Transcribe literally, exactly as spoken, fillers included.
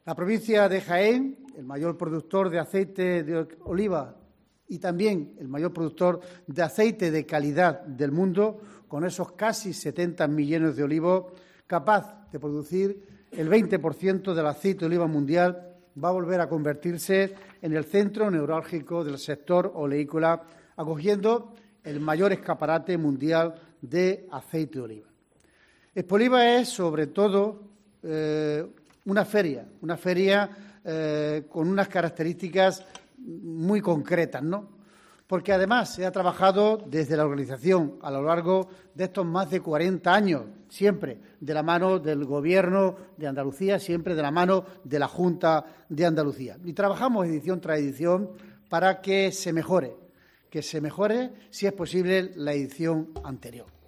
La provincia de Jaén, el mayor productor de aceite de oliva y también el mayor productor de aceite de calidad del mundo, con esos casi setenta millones de olivos, capaz de producir el veinte por ciento del aceite de oliva mundial, va a volver a convertirse en el centro neurálgico del sector oleícola, acogiendo el mayor escaparate mundial de aceite de oliva. Expoliva es, sobre todo, eh, una feria, una feria eh, con unas características muy concretas, ¿no? Porque además se ha trabajado desde la organización a lo largo de estos más de cuarenta años, siempre de la mano del Gobierno de Andalucía, siempre de la mano de la Junta de Andalucía. Y trabajamos edición tras edición para que se mejore, que se mejore, si es posible, la edición anterior.